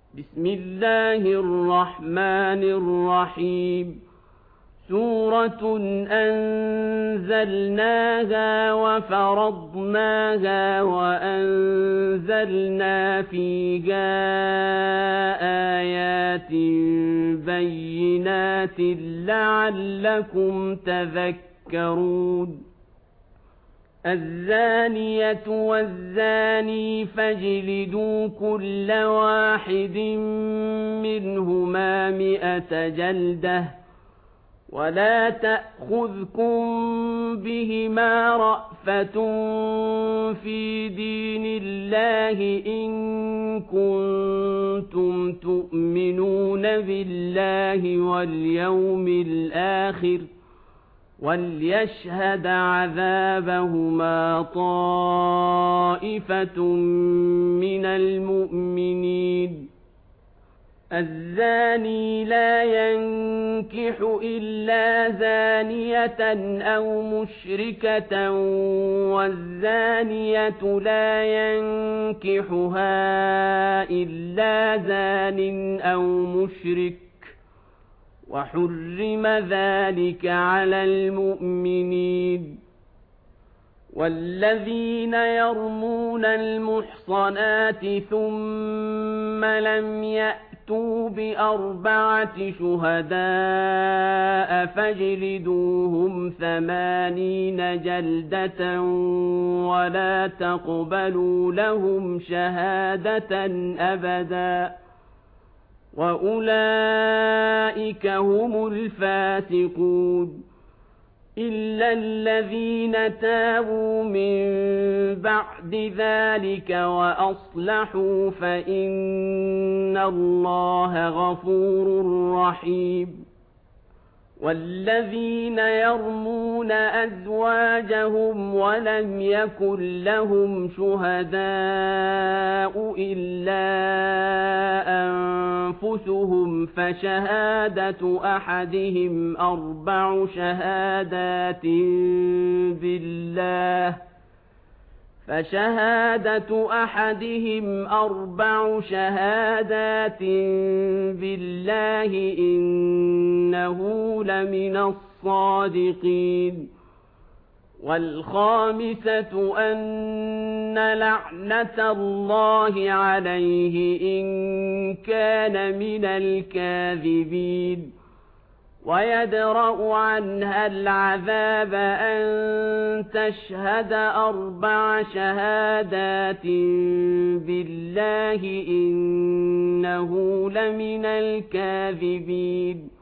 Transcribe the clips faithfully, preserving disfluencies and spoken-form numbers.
بسم الله الرحمن الرحيم سورة أنزلناها وفرضناها وأنزلنا فيها آيات بينات لعلكم تذكرون الزانية والزاني فاجلدوا كل واحد منهما مئة جلدة ولا تأخذكم بهما رأفة في دين الله إن كنتم تؤمنون بالله واليوم الآخر وليشهد عذابهما طائفة من المؤمنين الزاني لا ينكح إلا زانية أو مشركة والزانية لا ينكحها إلا زان أو مشرك وحرم ذلك على المؤمنين والذين يرمون المحصنات ثم لم يأتوا بأربعة شهداء فاجلدوهم ثمانين جلدة ولا تقبلوا لهم شهادة أبدا وأولئك هم الفاسقون إلا الذين تابوا من بعد ذلك وأصلحوا فإن الله غفور رحيم والذين يرمون أزواجهم ولم يكن لهم شهداء إلا أنفسهم فشهادة أحدهم أربع شهادات بالله فشهادة أحدهم أربع شهادات بالله إنه لمن الصادقين والخامسة أن لعنة الله عليه إن كان من الكاذبين ويدرأ عنها العذاب أن تشهد أربع شهادات بالله إنه لمن الكاذبين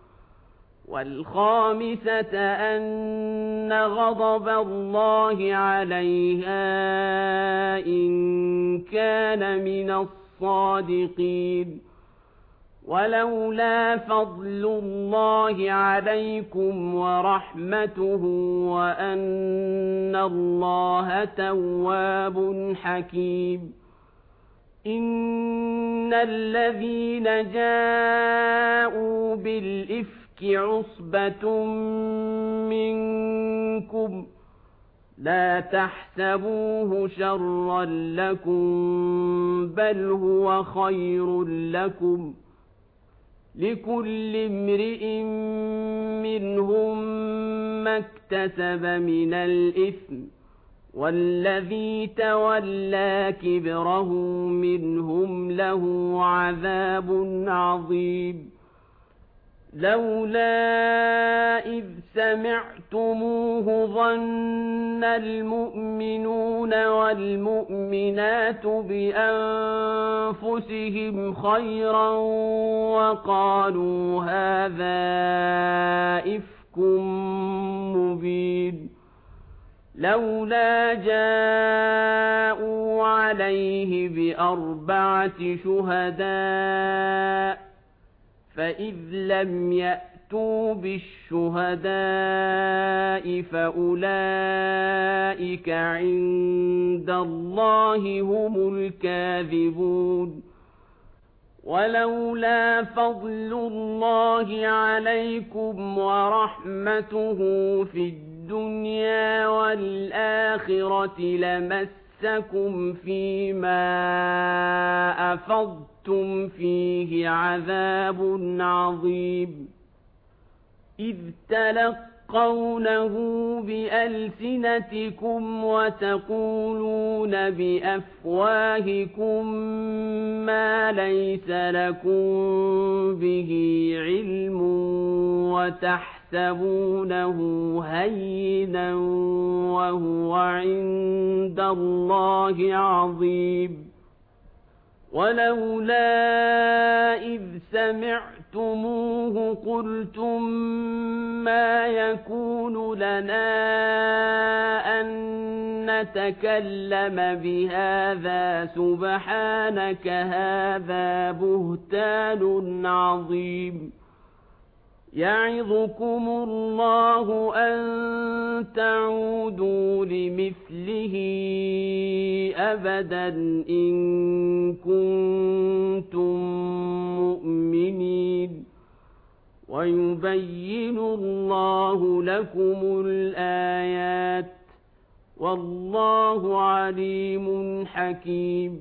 والخامسة أن غضب الله عليها إن كان من الصادقين ولولا فضل الله عليكم ورحمته وأن الله تواب حكيم إن الذين جاءوا بالإفك عصبة منكم لا تحسبوه شرا لكم بل هو خير لكم لكل امرئ منهم ما اكتسب من الإثم والذي تولى كبره منهم له عذاب عظيم لولا إذ سمعتموه ظن المؤمنون والمؤمنات بأنفسهم خيرا وقالوا هذا إفك مبين لولا جاءوا عليه بأربعة شهداء فإذ لم يأتوا بالشهداء فأولئك عند الله هم الكاذبون ولولا فضل الله عليكم ورحمته في الدنيا والآخرة لمسكم يمسكم فيما أفضتم فيه عذاب عظيم إذ تلقونه بألسنتكم وتقولون بأفواهكم ما ليس لكم به علم وتحسبونه هينا وهو عند الله عظيم ولولا إذ سمعتموه قلتم ما يكون لنا أن نتكلم بهذا سبحانك هذا بهتان عظيم يعظكم الله أن تعودوا لمثله أبدا إن كنتم مؤمنين ويبين الله لكم الآيات والله عليم حكيم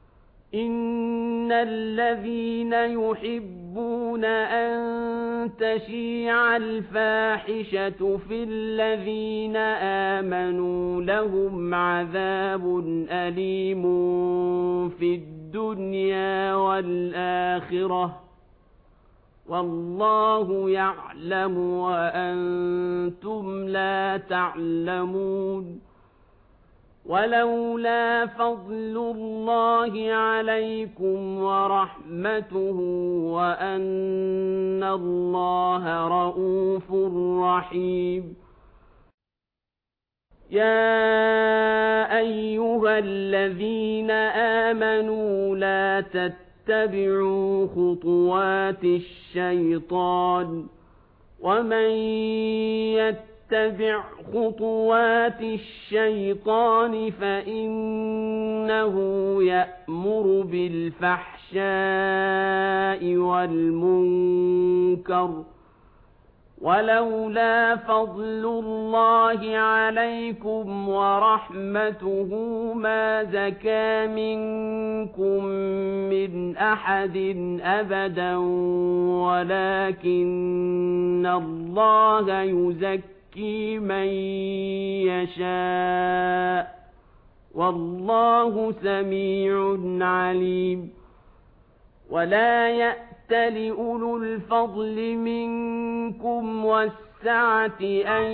إن الذين يحبون أن تشيع الفاحشة في الذين آمنوا لهم عذاب أليم في الدنيا والآخرة والله يعلم وأنتم لا تعلمون ولولا فضل الله عليكم ورحمته وأن الله رءوف رحيم يا أيها الذين آمنوا لا تتبعوا خطوات الشيطان ومن يتبع اتبع خطوات الشيطان فإنه يأمر بالفحشاء والمنكر ولولا فضل الله عليكم ورحمته ما زكى منكم من أحد أبدا ولكن الله يزكي من يشاء والله سميع عليم ولا يأت لأولو الفضل منكم والسعة أن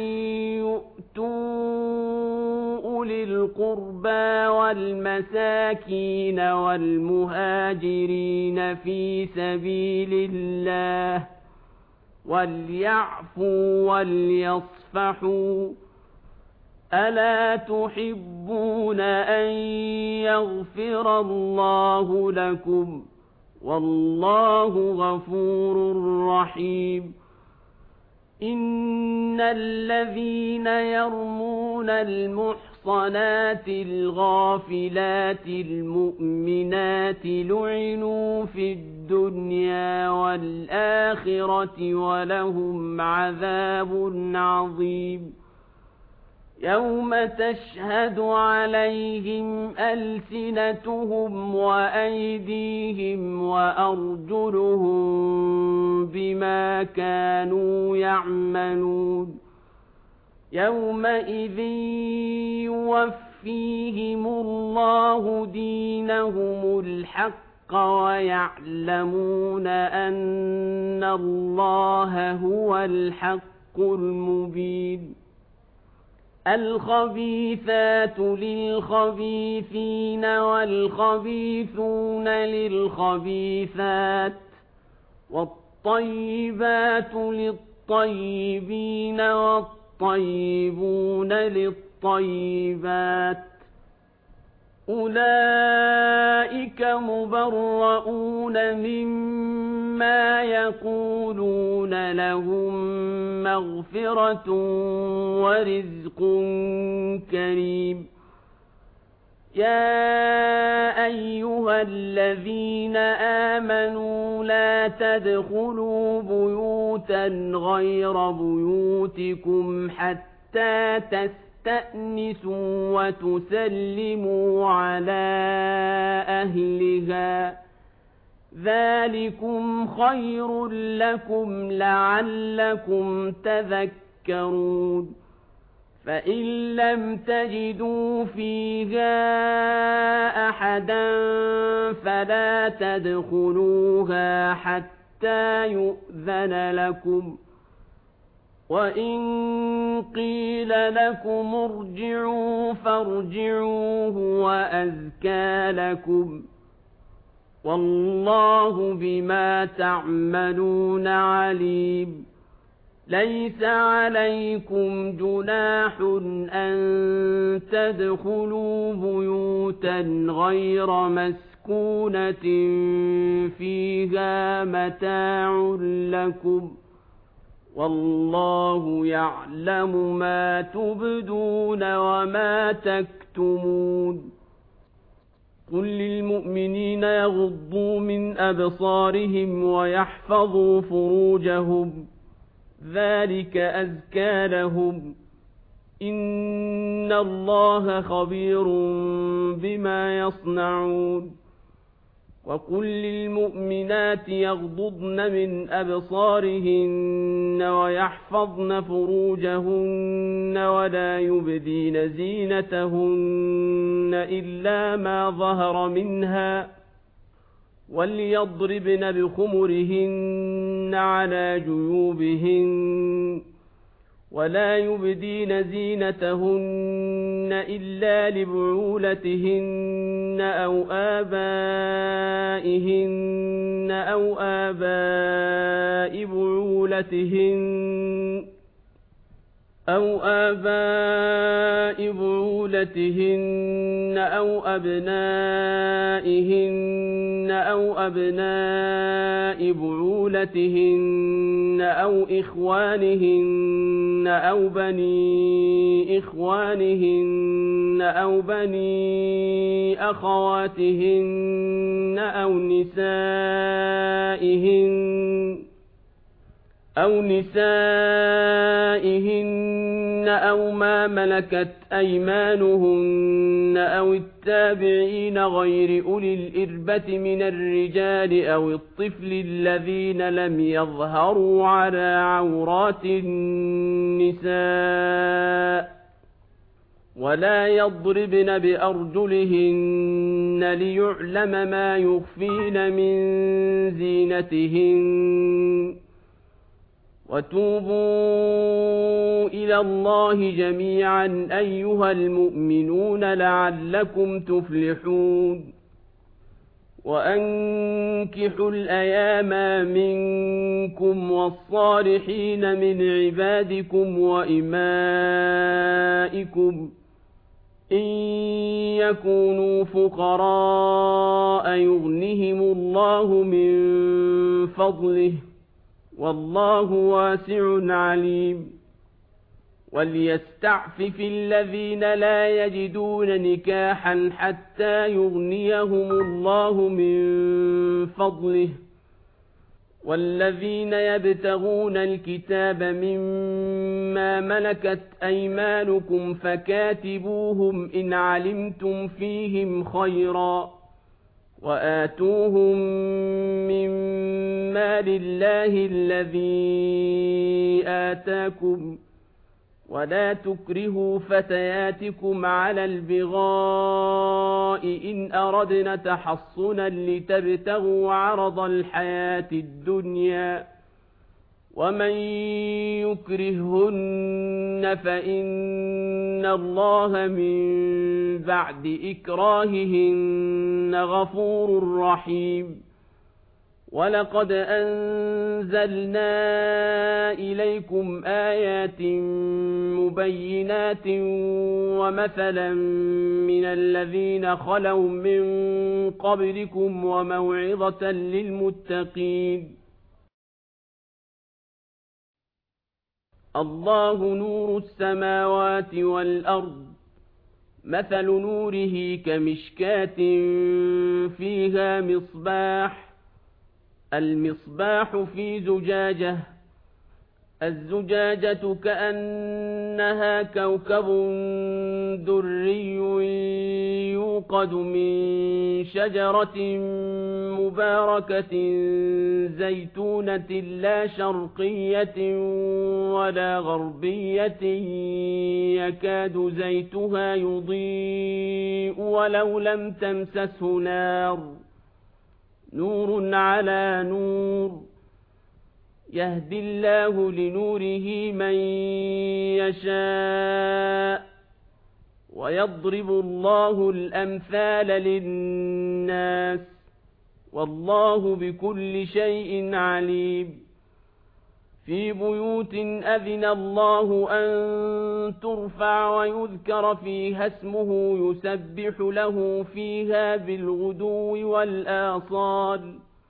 يؤتوا أولي القربى والمساكين والمهاجرين في سبيل الله وليعفوا وليصفحوا ألا تحبون أن يغفر الله لكم والله غفور رحيم إن الذين يرمون المحصنات الغافلات المؤمنات لعنوا في الدنيا والآخرة ولهم عذاب عظيم يوم تشهد عليهم ألسنتهم وأيديهم وأرجلهم بما كانوا يعملون يومئذ يوفيهم الله دينهم الحق ويعلمون أن الله هو الحق المبين الخبيثات للخبيثين والخبيثون للخبيثات والطيبات للطيبين والطيبون للطيبات أولئك مبرؤون مما يقولون لهم مغفرة ورزق كريم يا أيها الذين آمنوا لا تدخلوا بيوتا غير بيوتكم حتى تستمعوا تستأنسوا وتسلموا على أهلها ذلكم خير لكم لعلكم تذكرون فإن لم تجدوا فيها أحدا فلا تدخلوها حتى يؤذن لكم وإن قيل لكم ارجعوا فارجعوا هو أزكى لكم والله بما تعملون عليم ليس عليكم جناح أن تدخلوا بيوتا غير مسكونة فيها متاع لكم والله يعلم ما تبدون وما تكتمون قل للمؤمنين يغضوا من أبصارهم ويحفظوا فروجهم ذلك أزكى لهم إن الله خبير بما يصنعون وقل للمؤمنات يغضضن من أبصارهن ويحفظن فروجهن ولا يبدين زينتهن إلا ما ظهر منها وليضربن بخمرهن على جيوبهن ولا يبدين زينتهن إلا لبعولتهن أو آبائهن أو آباء بعولتهن أو آباء بعولتهن أو أبنائهن أو أبناء بعولتهن أو إخوانهن أو بني إخوانهن أو بني أخواتهن أو نسائهن أو نسائهن أو ما ملكت أيمانهن أو التابعين غير أولي الإربة من الرجال أو الطفل الذين لم يظهروا على عورات النساء ولا يضربن بأرجلهن ليعلم ما يخفين من زينتهن وتوبوا إلى الله جميعا أيها المؤمنون لعلكم تفلحون وأنكحوا الأيام منكم والصالحين من عبادكم وإمائكم إن يكونوا فقراء يغنهم الله من فضله والله واسع عليم وليستعفف الذين لا يجدون نكاحا حتى يغنيهم الله من فضله والذين يبتغون الكتاب مما ملكت أيمانكم فكاتبوهم إن علمتم فيهم خيرا وآتوهم مما لله الذي آتاكم ولا تكرهوا فتياتكم على البغاء إن أردنا تحصنا لتبتغوا عرض الحياة الدنيا ومن يكرههن فإن الله من بعد إكراههن غفور رحيم ولقد أنزلنا إليكم آيات مبينات ومثلا من الذين خلوا من قبلكم وموعظة للمتقين الله نور السماوات والأرض مثل نوره كمشكاة فيها مصباح المصباح في زجاجة الزجاجة كأنها كوكب دري يوقد من شجرة مباركة زيتونة لا شرقية ولا غربية يكاد زيتها يضيء ولو لم تمسسه نار نور على نور يهدي الله لنوره من يشاء ويضرب الله الأمثال للناس والله بكل شيء عليم في بيوت أذن الله أن ترفع ويذكر فيها اسمه يسبح له فيها بالغدو والآصال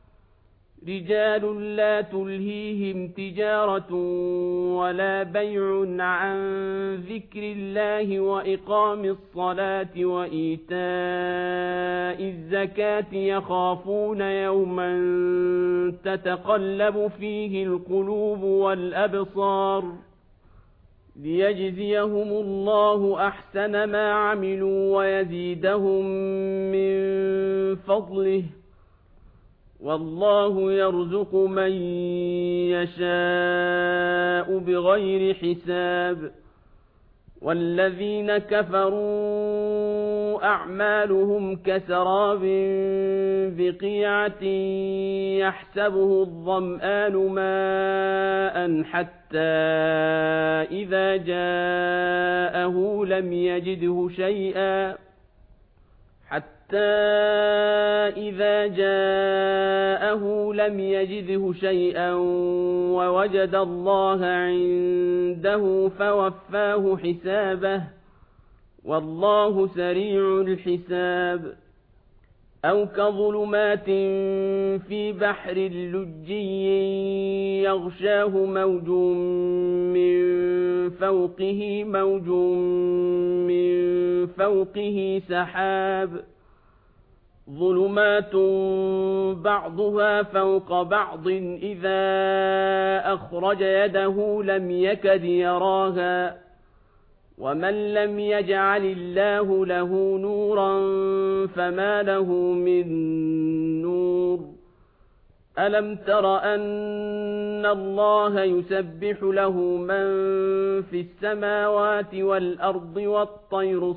رجال لا تلهيهم تجارة ولا بيع عن ذكر الله وإقام الصلاة وإيتاء الزكاة يخافون يوما تتقلب فيه القلوب والأبصار ليجزيهم الله أحسن ما عملوا ويزيدهم من فضله والله يرزق من يشاء بغير حساب والذين كفروا أعمالهم كسراب بقيعة يحسبه الظمآن ماء حتى إذا جاءه لم يجده شيئا حتى إذا جاءه لم يجده شيئا ووجد الله عنده فوفاه حسابه والله سريع الحساب أو كظلمات في بحر لجي يغشاه موج من فوقه موج من فوقه سحاب ظلمات بعضها فوق بعض إذا أخرج يده لم يكد يراها ومن لم يجعل الله له نورا فما له من نور ألم تر أن الله يسبح له من في السماوات والأرض والطير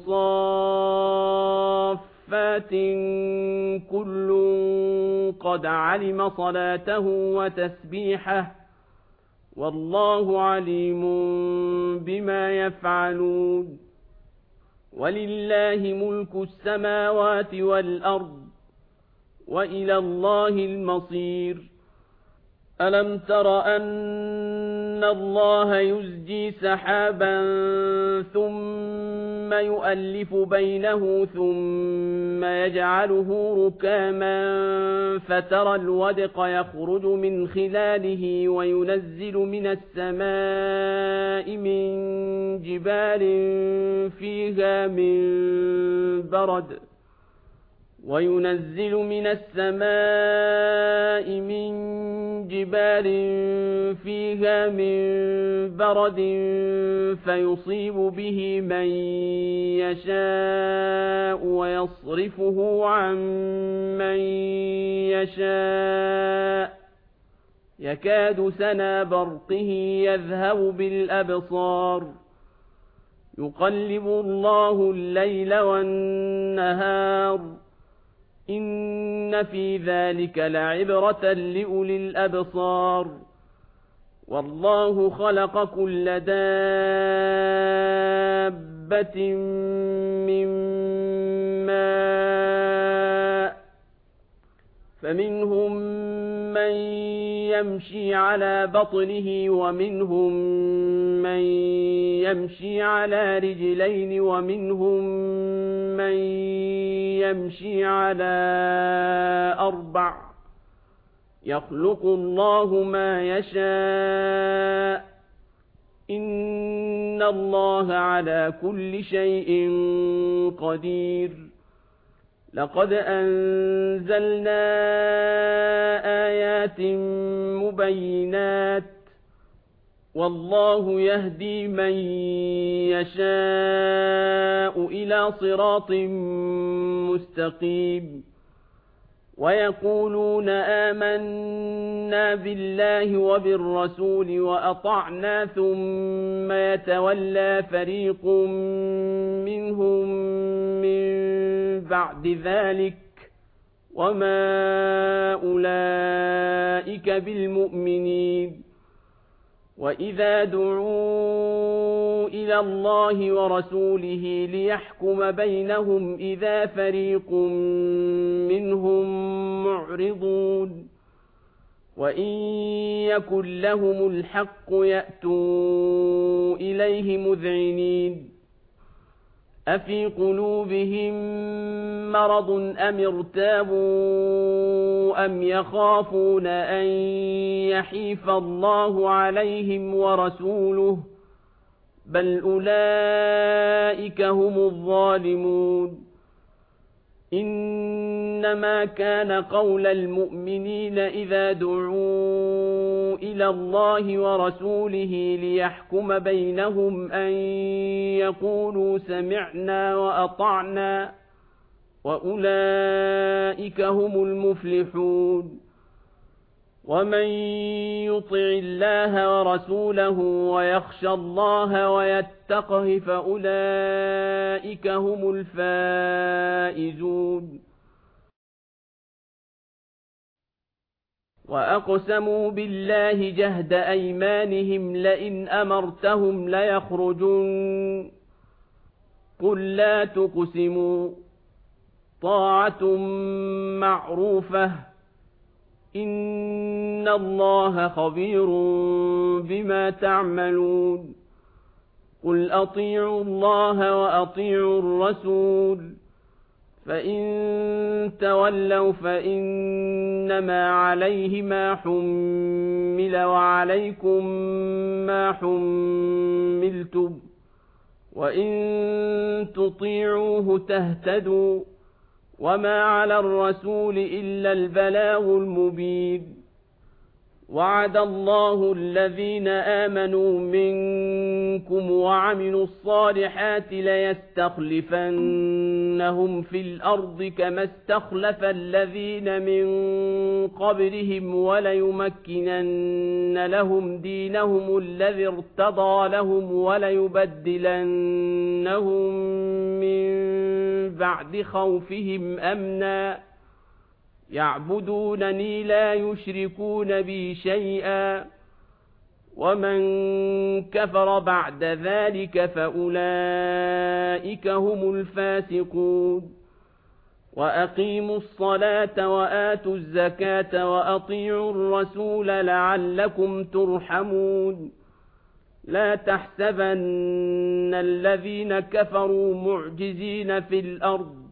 صافات كل قد علم صلاته وتسبيحه والله عليم بما يفعلون ولله ملك السماوات والأرض وإلى الله المصير ألم تر أن الله يزجي سحابا ثم يؤلف بينه ثم يجعله ركاما فترى الودق يخرج من خلاله وينزل من السماء من جبال فيها من برد وينزل من السماء من جبال فيها من برد فيصيب به من يشاء ويصرفه عن من يشاء يكاد سنا برقه يذهب بالأبصار يقلب الله الليل والنهار إن في ذلك لعبرة لأولي الأبصار والله خلق كل دابة من ماء فمنهم من يمشي على بطنه ومنهم من يمشي على رجلين ومنهم من يمشي على أربع يخلق الله ما يشاء إن الله على كل شيء قدير لقد أنزلنا آيات مبينات والله يهدي من يشاء إلى صراط مستقيم ويقولون آمنا بالله وبالرسول وأطعنا ثم يتولى فريق منهم من بعد ذلك وما أولئك بالمؤمنين وإذا دعوا إلى الله ورسوله ليحكم بينهم إذا فريق منهم معرضون وإن يكن لهم الحق يأتوا إليه مذعنين أفي قلوبهم مرض أم ارتابوا أم يخافون أن يحيف الله عليهم ورسوله بل أولئك هم الظالمون إنما كان قول المؤمنين إذا دعوا إلى الله ورسوله ليحكم بينهم أن يقولوا سمعنا وأطعنا وأولئك هم المفلحون ومن يطع الله ورسوله ويخشى الله ويتقه فأولئك هم الفائزون وأقسموا بالله جهد أيمانهم لئن أمرتهم ليخرجون قل لا تقسموا طاعة معروفة إن الله خبير بما تعملون قل أطيعوا الله وأطيعوا الرسول فإن تولوا فإنما عليه ما حمل وعليكم ما حملتم وإن تطيعوه تهتدوا وما على الرسول إلا البلاغ المبين وعد الله الذين آمنوا منكم وعملوا الصالحات ليستخلفنهم في الأرض كما استخلف الذين من قبلهم وليمكنن لهم دينهم الذي ارتضى لهم وليبدلنهم من بعد خوفهم أمنا يعبدونني لا يشركون بي شيئا ومن كفر بعد ذلك فأولئك هم الفاسقون وأقيموا الصلاة وآتوا الزكاة وأطيعوا الرسول لعلكم ترحمون لا تحسبن الذين كفروا معجزين في الأرض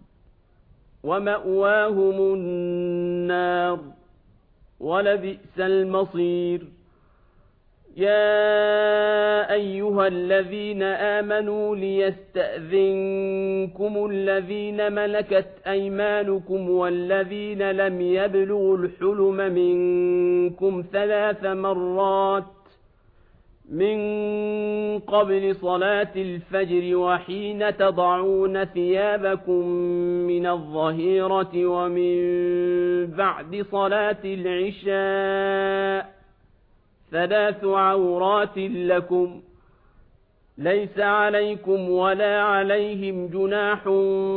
ومأواهم النار ولبئس المصير يا أيها الذين آمنوا ليستأذنكم الذين ملكت أيمانكم والذين لم يبلغوا الحلم منكم ثلاث مرات من قبل صلاة الفجر وحين تضعون ثيابكم من الظهيرة ومن بعد صلاة العشاء ثلاث عورات لكم ليس عليكم ولا عليهم جناح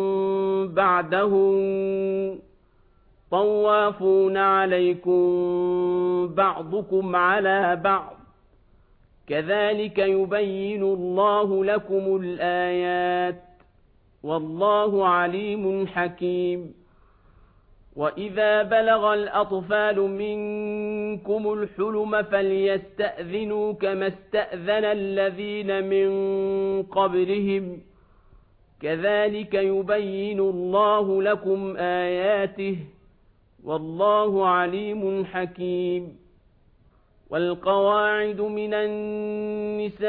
بعدهم طوافون عليكم بعضكم على بعض كذلك يبين الله لكم الآيات والله عليم حكيم وإذا بلغ الأطفال منكم الحلم فليستأذنوا كما استأذن الذين من قبلهم كذلك يبين الله لكم آياته والله عليم حكيم والقواعد من النساء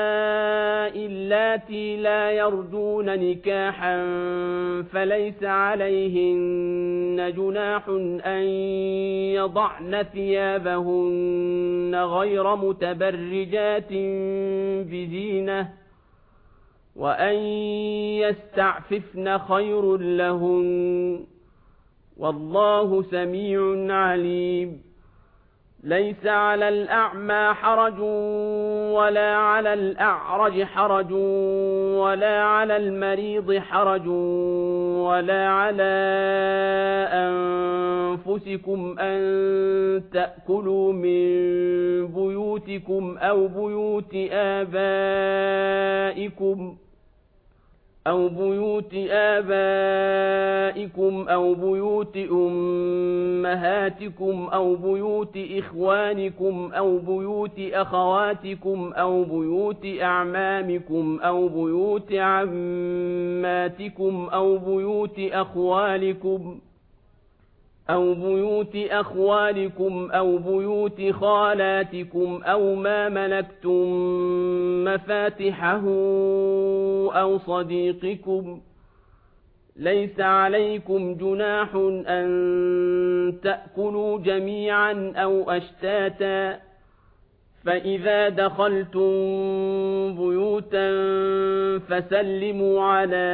اللاتي لا يرجون نكاحا فليس عليهن جناح أن يضعن ثيابهن غير متبرجات بزينة وأن يستعففن خير لهن والله سميع عليم ليس على الأعمى حرج ولا على الأعرج حرج ولا على المريض حرج ولا على أنفسكم أن تأكلوا من بيوتكم أو بيوت آبائكم أو بيوت آبائكم أو بيوت أمهاتكم أو بيوت إخوانكم أو بيوت أخواتكم أو بيوت أعمامكم أو بيوت عماتكم أو بيوت أخوالكم أو بيوت أخوالكم أو بيوت خالاتكم أو ما ملكتم مفاتحه أو صديقكم ليس عليكم جناح أن تأكلوا جميعا أو أشتاتا فإذا دخلتم بيوتا فسلموا على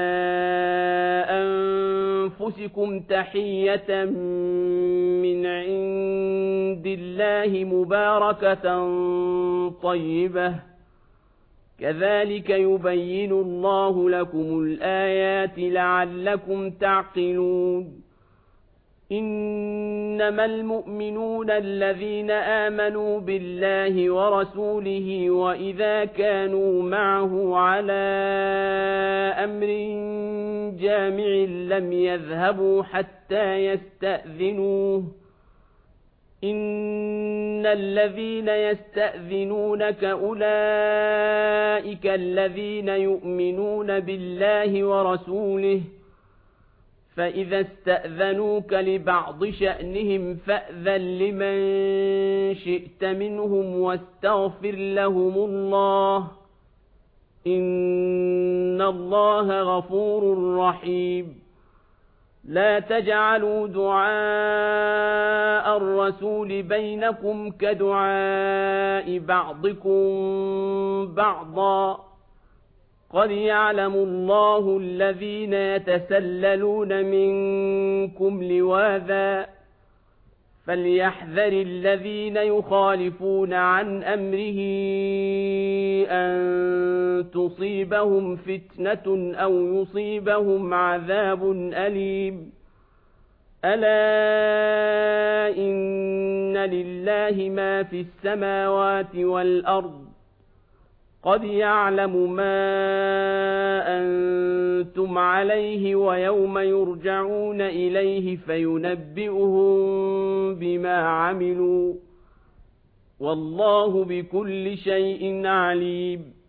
أنفسكم تحية من عند الله مباركة طيبة كذلك يبين الله لكم الآيات لعلكم تعقلون إنما المؤمنون الذين آمنوا بالله ورسوله وإذا كانوا معه على أمر جامع لم يذهبوا حتى يستأذنوه إن الذين يستأذنونك أولئك الذين يؤمنون بالله ورسوله فإذا استأذنوك لبعض شأنهم فأذن لمن شئت منهم واستغفر لهم الله إن الله غفور رحيم لا تجعلوا دعاء الرسول بينكم كدعاء بعضكم بعضا قد يعلم الله الذين يتسللون منكم لواذا فليحذر الذين يخالفون عن أمره أن تصيبهم فتنة أو يصيبهم عذاب أليم ألا إن لله ما في السماوات والأرض قد يعلم ما أنتم عليه ويوم يرجعون إليه فينبئهم بما عملوا والله بكل شيء عليم